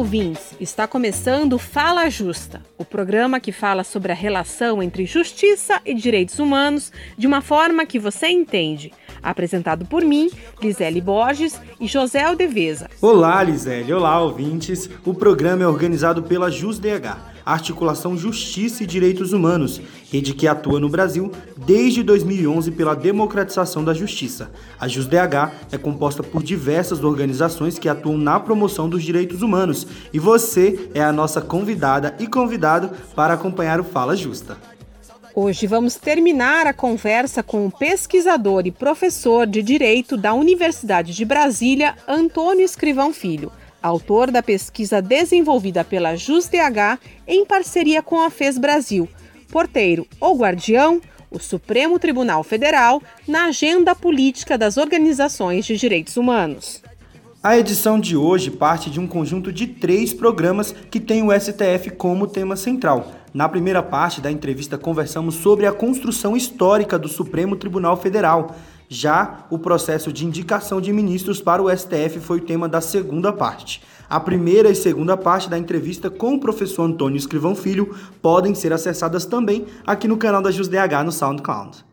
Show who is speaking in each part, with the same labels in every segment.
Speaker 1: ouvintes! Está começando Fala Justa, o programa que fala sobre a relação entre justiça e direitos humanos de uma forma que você entende. Apresentado por mim, Lisele Borges e José Aldeveza.
Speaker 2: Olá, Lisele! Olá, ouvintes! O programa é organizado pela JusDH, Articulação Justiça e Direitos Humanos, rede que atua no Brasil desde 2011 pela democratização da justiça. A JusDH é composta por diversas organizações que atuam na promoção dos direitos humanos e você é a nossa convidada e convidado para acompanhar o Fala Justa.
Speaker 1: Hoje vamos terminar a conversa com o pesquisador e professor de Direito da Universidade de Brasília, Antônio Escrivão Filho, autor da pesquisa desenvolvida pela JusDH em parceria com a FES Brasil, Porteiro ou Guardião, o Supremo Tribunal Federal, na agenda política das organizações de direitos humanos.
Speaker 2: A edição de hoje parte de um conjunto de 3 programas que tem o STF como tema central. Na primeira parte da entrevista conversamos sobre a construção histórica do Supremo Tribunal Federal. Já o processo de indicação de ministros para o STF foi o tema da segunda parte. A primeira e segunda parte da entrevista com o professor Antônio Escrivão Filho podem ser acessadas também aqui no canal da JusDH no SoundCloud.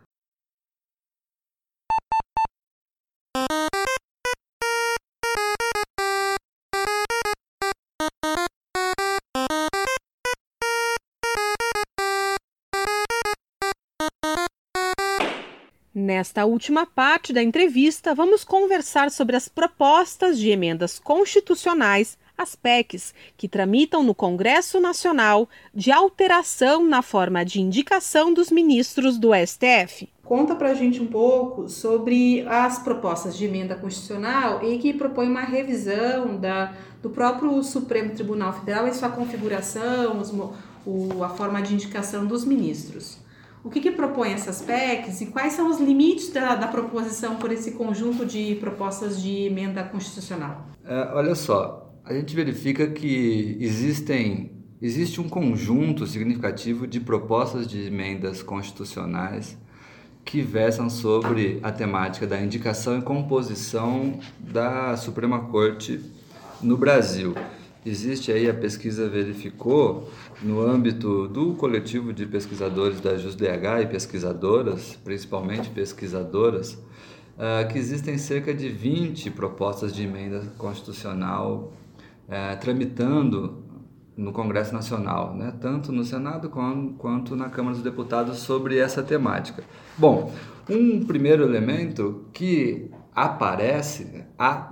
Speaker 1: Nesta última parte da entrevista, vamos conversar sobre as propostas de emendas constitucionais, as PECs, que tramitam no Congresso Nacional de alteração na forma de indicação dos ministros do STF. Conta pra gente um pouco sobre as propostas de emenda constitucional e que propõem uma revisão do próprio Supremo Tribunal Federal e sua configuração, a forma de indicação dos ministros. O que propõe essas PECs e quais são os limites da proposição por esse conjunto de propostas de emenda constitucional?
Speaker 3: Olha só, a gente verifica que existe um conjunto significativo de propostas de emendas constitucionais que versam sobre a temática da indicação e composição da Suprema Corte no Brasil. Existe aí, a pesquisa verificou, no âmbito do coletivo de pesquisadores da JusDH e pesquisadoras, principalmente pesquisadoras, que existem cerca de 20 propostas de emenda constitucional tramitando no Congresso Nacional, né? Tanto no Senado quanto na Câmara dos Deputados sobre essa temática. Bom, um primeiro elemento que aparece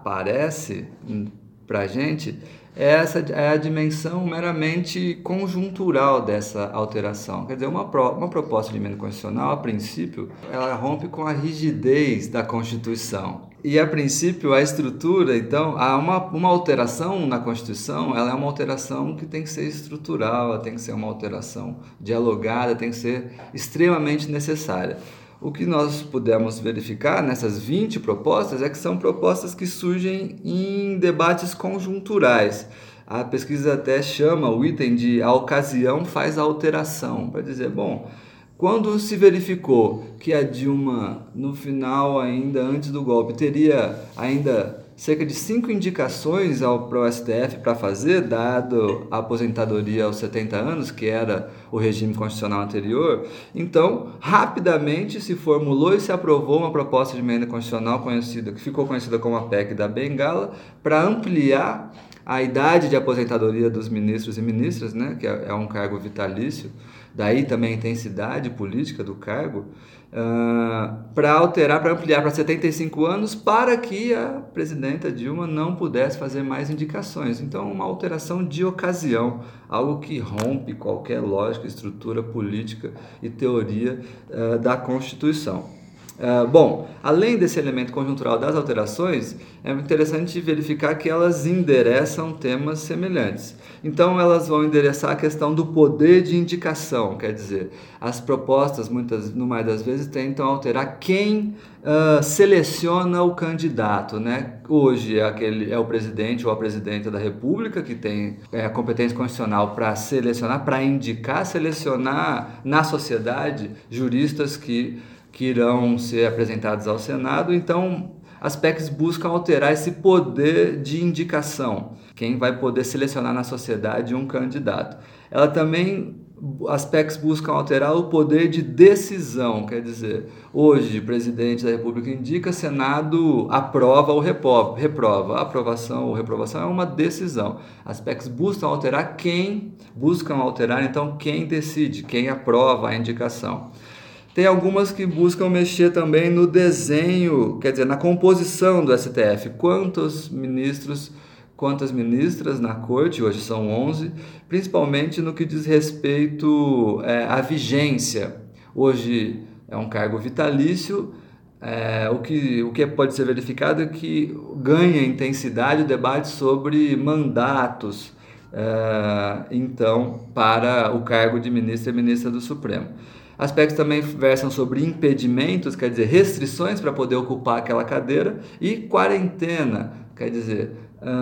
Speaker 3: para a gente é a dimensão meramente conjuntural dessa alteração. Quer dizer, uma proposta de emenda constitucional, a princípio, ela rompe com a rigidez da Constituição. E, a princípio, a estrutura, então, uma alteração na Constituição, ela é uma alteração que tem que ser estrutural, ela tem que ser uma alteração dialogada, tem que ser extremamente necessária. O que nós pudemos verificar nessas 20 propostas é que são propostas que surgem em debates conjunturais. A pesquisa até chama o item de "a ocasião faz a alteração", para dizer, bom, quando se verificou que a Dilma, no final, ainda antes do golpe, teria ainda cerca de 5 indicações para o STF para fazer, dado a aposentadoria aos 70 anos, que era o regime constitucional anterior, então, rapidamente se formulou e se aprovou uma proposta de emenda constitucional que ficou conhecida como a PEC da Bengala, para ampliar a idade de aposentadoria dos ministros e ministras, né, que é um cargo vitalício, daí também a intensidade política do cargo, para ampliar para 75 anos, para que a presidenta Dilma não pudesse fazer mais indicações. Então, uma alteração de ocasião, algo que rompe qualquer lógica, estrutura política e teoria da Constituição. Bom, além desse elemento conjuntural das alterações, é interessante verificar que elas endereçam temas semelhantes. Então, elas vão endereçar a questão do poder de indicação, quer dizer, as propostas, no mais das vezes, tentam alterar quem seleciona o candidato, né? Hoje é o presidente ou a presidenta da República que tem a competência constitucional para selecionar na sociedade juristas que irão ser apresentados ao Senado. Então, As PECs buscam alterar esse poder de indicação, quem vai poder selecionar na sociedade um candidato. As PECs buscam alterar o poder de decisão, quer dizer, hoje o presidente da República indica, Senado aprova ou reprova. A aprovação ou reprovação é uma decisão. As PECs buscam alterar quem decide, quem aprova a indicação. Tem algumas que buscam mexer também no desenho, quer dizer, na composição do STF. Quantos ministros, quantas ministras na corte, hoje são 11, principalmente no que diz respeito à vigência. Hoje é um cargo vitalício, o que pode ser verificado é que ganha intensidade o debate sobre mandatos, então, para o cargo de ministro e ministra do Supremo. As PECs também versam sobre impedimentos, quer dizer, restrições para poder ocupar aquela cadeira, e quarentena, quer dizer,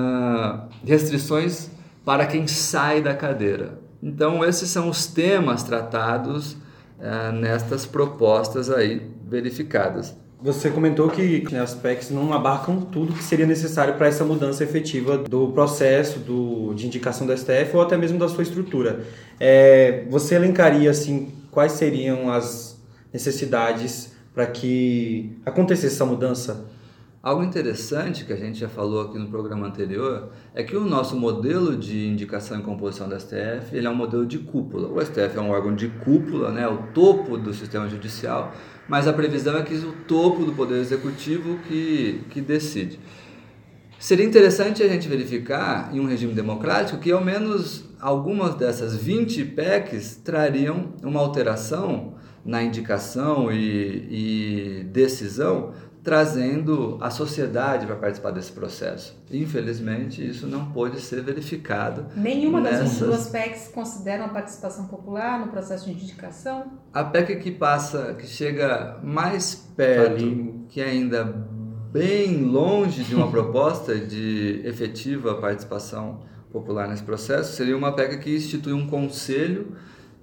Speaker 3: restrições para quem sai da cadeira. Então, esses são os temas tratados nestas propostas aí verificadas.
Speaker 2: Você comentou que as PECs não abarcam tudo que seria necessário para essa mudança efetiva do processo de indicação do STF ou até mesmo da sua estrutura. Você elencaria assim, quais seriam as necessidades para que acontecesse essa mudança?
Speaker 3: Algo interessante que a gente já falou aqui no programa anterior é que o nosso modelo de indicação e composição do STF ele é um modelo de cúpula. O STF é um órgão de cúpula, né, o topo do sistema judicial, mas a previsão é que o topo do Poder Executivo que decide. Seria interessante a gente verificar, em um regime democrático, que ao menos algumas dessas 20 PECs trariam uma alteração na indicação e decisão, trazendo a sociedade para participar desse processo. Infelizmente, isso não pôde ser verificado.
Speaker 4: Nenhuma das duas PECs consideram a participação popular no processo de indicação?
Speaker 3: A PEC que chega mais perto, que ainda bem longe de uma proposta de efetiva participação popular nesse processo, seria uma PEC que institui um conselho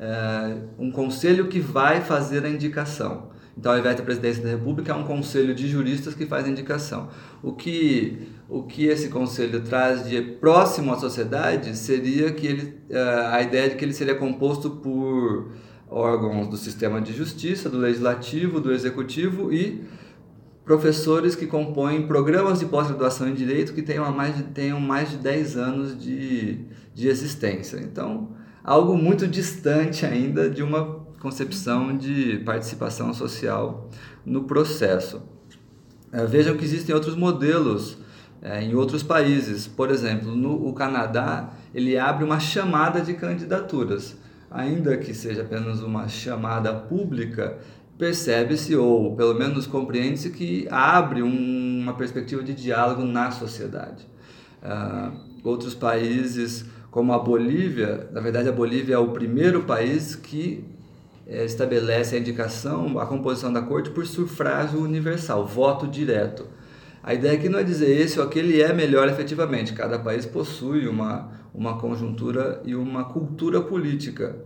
Speaker 3: que vai fazer a indicação. Então, ao invés da presidência da República, é um conselho de juristas que faz a indicação. O que esse conselho traz de próximo à sociedade seria que a ideia de que ele seria composto por órgãos do sistema de justiça, do legislativo, do executivo e professores que compõem programas de pós-graduação em direito que tenham mais de 10 anos de existência. Então, algo muito distante ainda de uma concepção de participação social no processo. Vejam que existem outros modelos em outros países. Por exemplo, o Canadá, ele abre uma chamada de candidaturas. Ainda que seja apenas uma chamada pública, percebe-se, ou pelo menos compreende-se, que abre uma perspectiva de diálogo na sociedade. Outros países, como a Bolívia, na verdade a Bolívia é o primeiro país que estabelece a indicação, a composição da corte por sufrágio universal, voto direto. A ideia aqui não é dizer esse ou aquele é melhor efetivamente, cada país possui uma conjuntura e uma cultura política.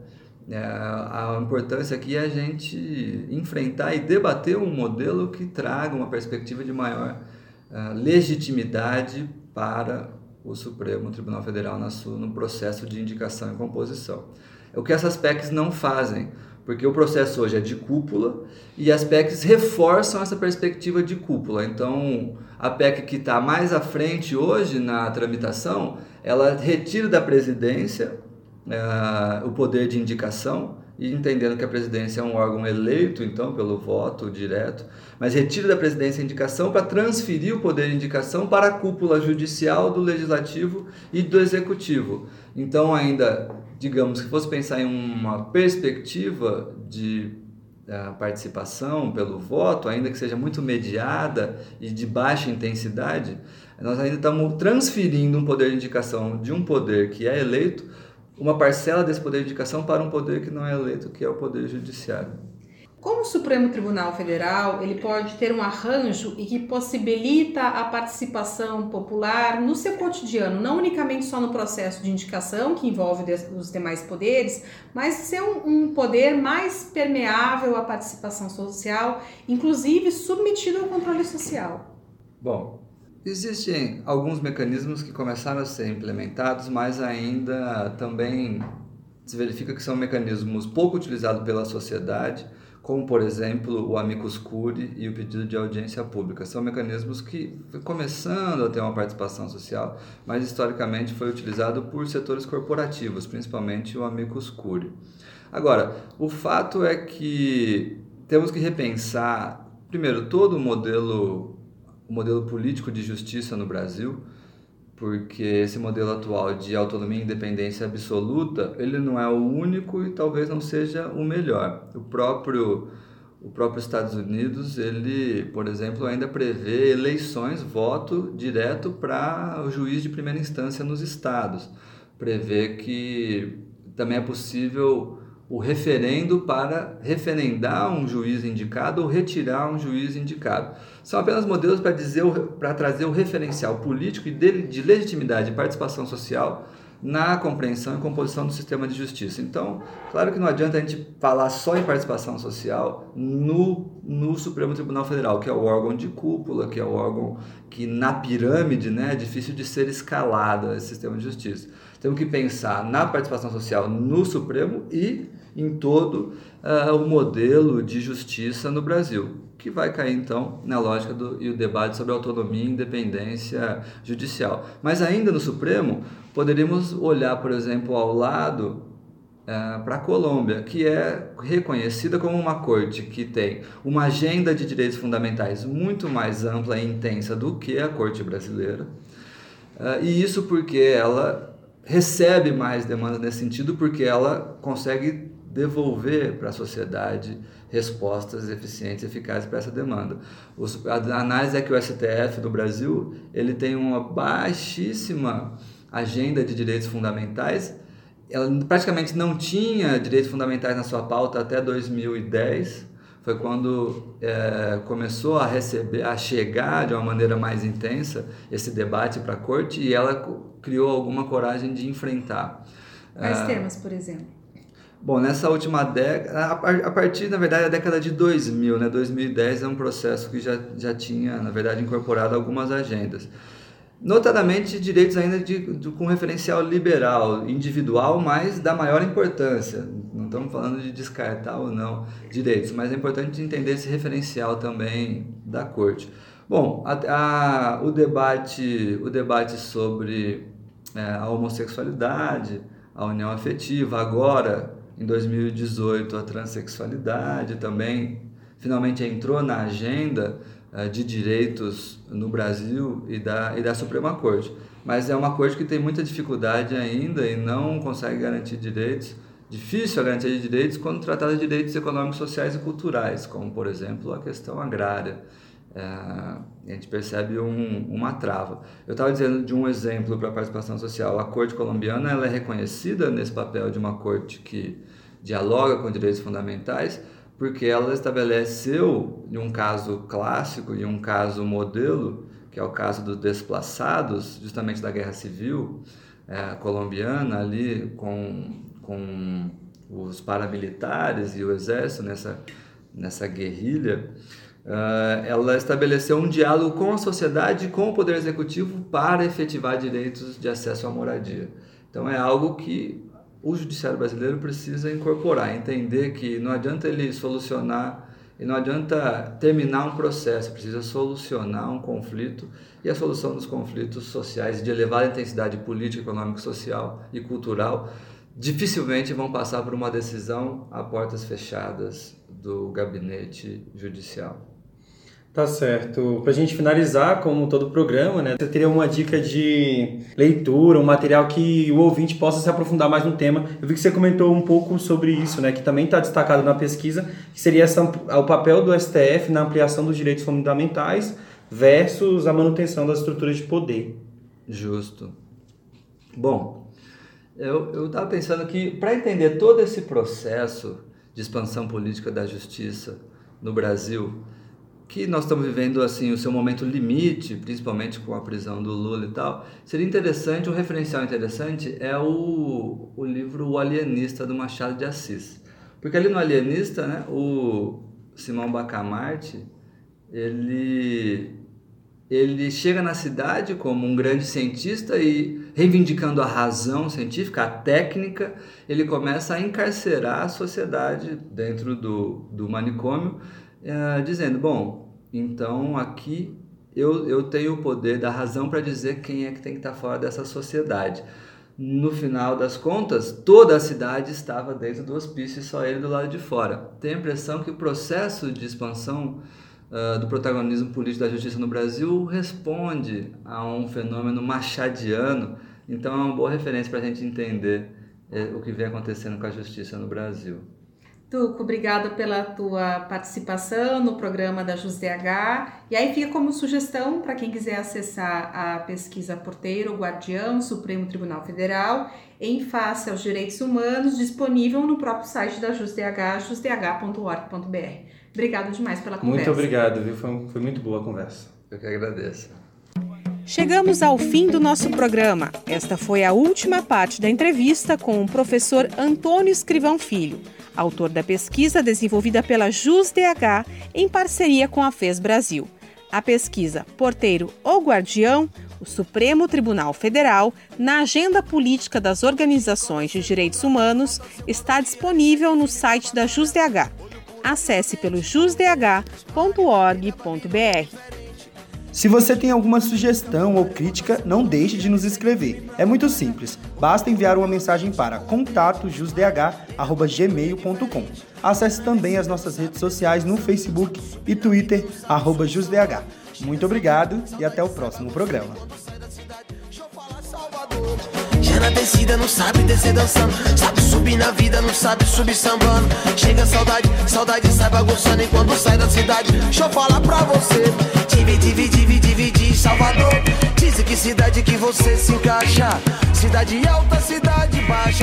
Speaker 3: A importância aqui é a gente enfrentar e debater um modelo que traga uma perspectiva de maior legitimidade para o Supremo Tribunal Federal no processo de indicação e composição. É o que essas PECs não fazem, porque o processo hoje é de cúpula e as PECs reforçam essa perspectiva de cúpula. Então, a PEC que está mais à frente hoje na tramitação, ela retira da presidência o poder de indicação, e entendendo que a presidência é um órgão eleito, então, pelo voto direto, mas retira da presidência a indicação para transferir o poder de indicação para a cúpula judicial, do legislativo e do executivo. Então, ainda, digamos, que fosse pensar em uma perspectiva de participação pelo voto, ainda que seja muito mediada e de baixa intensidade, nós ainda estamos transferindo um poder de indicação de um poder que é eleito, uma parcela desse poder de indicação para um poder que não é eleito, que é o poder judiciário.
Speaker 4: Como o Supremo Tribunal Federal, ele pode ter um arranjo e que possibilita a participação popular no seu cotidiano, não unicamente só no processo de indicação, que envolve os demais poderes, mas ser um poder mais permeável à participação social, inclusive submetido ao controle social?
Speaker 3: Bom, existem alguns mecanismos que começaram a ser implementados, mas ainda também se verifica que são mecanismos pouco utilizados pela sociedade, como, por exemplo, o amicus curiae e o pedido de audiência pública. São mecanismos que começando a ter uma participação social, mas historicamente foi utilizado por setores corporativos, principalmente o amicus curiae. Agora, o fato é que temos que repensar, primeiro, todo o modelo político de justiça no Brasil, porque esse modelo atual de autonomia e independência absoluta, ele não é o único e talvez não seja o melhor. O próprio Estados Unidos, ele, por exemplo, ainda prevê eleições, voto direto para o juiz de primeira instância nos estados. Prevê que também é possível o referendo para referendar um juiz indicado ou retirar um juiz indicado. São apenas modelos para trazer o referencial político e de legitimidade e participação social na compreensão e composição do sistema de justiça. Então, claro que não adianta a gente falar só em participação social no Supremo Tribunal Federal, que é o órgão de cúpula, que é o órgão que na pirâmide, né, é difícil de ser escalado esse sistema de justiça. Temos que pensar na participação social no Supremo e em todo o modelo de justiça no Brasil, que vai cair então na lógica e o debate sobre autonomia e independência judicial. Mas ainda no Supremo, poderíamos olhar, por exemplo, ao lado para a Colômbia, que é reconhecida como uma corte que tem uma agenda de direitos fundamentais muito mais ampla e intensa do que a corte brasileira. E isso porque ela recebe mais demandas nesse sentido, porque ela consegue devolver para a sociedade respostas eficientes e eficazes para essa demanda. A análise é que o STF do Brasil ele tem uma baixíssima agenda de direitos fundamentais. Ela praticamente não tinha direitos fundamentais na sua pauta até 2010. Foi quando começou a chegar de uma maneira mais intensa esse debate para a corte e ela criou alguma coragem de enfrentar.
Speaker 4: Quais temas, por exemplo?
Speaker 3: Bom, nessa última década, a partir, na verdade, da década de 2000, né? 2010 é um processo que já tinha, na verdade, incorporado algumas agendas. Notadamente, direitos ainda com referencial liberal, individual, mas da maior importância. Não estamos falando de descartar ou não direitos, mas é importante entender esse referencial também da Corte. Bom, o debate sobre a homossexualidade, a união afetiva, agora, em 2018, a transexualidade também finalmente entrou na agenda de direitos no Brasil e da Suprema Corte. Mas é uma corte que tem muita dificuldade ainda e não consegue garantir direitos, difícil a garantia de direitos quando tratada de direitos econômicos, sociais e culturais, como, por exemplo, a questão agrária. A gente percebe uma trava. Eu estava dizendo de um exemplo para a participação social. A Corte colombiana ela é reconhecida nesse papel de uma corte que dialoga com direitos fundamentais, porque ela estabeleceu um caso clássico e um caso modelo, que é o caso dos desplaçados, justamente da Guerra Civil colombiana, ali com os paramilitares e o exército nessa guerrilha. Ela estabeleceu um diálogo com a sociedade e com o Poder Executivo para efetivar direitos de acesso à moradia. Então é algo que o judiciário brasileiro precisa incorporar, entender que não adianta ele solucionar e não adianta terminar um processo, precisa solucionar um conflito, e a solução dos conflitos sociais de elevada intensidade política, econômica, social e cultural dificilmente vão passar por uma decisão a portas fechadas do gabinete judicial.
Speaker 2: Tá certo. Para a gente finalizar, como todo o programa, né, você teria uma dica de leitura, um material que o ouvinte possa se aprofundar mais no tema. Eu vi que você comentou um pouco sobre isso, né, que também está destacado na pesquisa, que seria o papel do STF na ampliação dos direitos fundamentais versus a manutenção das estruturas de poder.
Speaker 3: Justo. Bom, eu estava pensando que para entender todo esse processo de expansão política da justiça no Brasil, que nós estamos vivendo assim o seu momento limite, principalmente com a prisão do Lula e tal, seria interessante, um referencial interessante é o livro O Alienista, do Machado de Assis. Porque ali no Alienista, né, o Simão Bacamarte, ele ele chega na cidade como um grande cientista e, reivindicando a razão científica, a técnica, ele começa a encarcerar a sociedade dentro do manicômio, dizendo, bom, então aqui eu tenho o poder da razão para dizer quem é que tem que estar fora dessa sociedade. No final das contas, toda a cidade estava dentro do hospício e só ele do lado de fora. Tenho a impressão que o processo de expansão do protagonismo político da justiça no Brasil responde a um fenômeno machadiano, então é uma boa referência para a gente entender o que vem acontecendo com a justiça no Brasil.
Speaker 4: Tuco, obrigada pela tua participação no programa da JusDH. E aí fica como sugestão para quem quiser acessar a pesquisa Porteiro, Guardião, Supremo Tribunal Federal, em face aos direitos humanos, disponível no próprio site da JusDH, jusdh.org.br. Obrigado demais pela conversa.
Speaker 2: Muito obrigado, viu? Foi muito boa a conversa.
Speaker 3: Eu que agradeço.
Speaker 1: Chegamos ao fim do nosso programa. Esta foi a última parte da entrevista com o professor Antônio Escrivão Filho, autor da pesquisa desenvolvida pela JusDH em parceria com a FES Brasil. A pesquisa Porteiro ou Guardião, o Supremo Tribunal Federal, na agenda política das organizações de direitos humanos, está disponível no site da JusDH. Acesse pelo jusdh.org.br.
Speaker 2: Se você tem alguma sugestão ou crítica, não deixe de nos escrever. É muito simples, basta enviar uma mensagem para contato@jusdh.gmail.com. Acesse também as nossas redes sociais no Facebook e Twitter, @jusdh. Muito obrigado e até o próximo programa.
Speaker 5: Na descida não sabe descer dançando, sabe subir na vida, não sabe subir sambando. Chega saudade, saudade sai bagunçando enquanto sai da cidade. Deixa eu falar pra você, divide, Salvador. Dizem que cidade que você se encaixa, cidade alta, cidade baixa.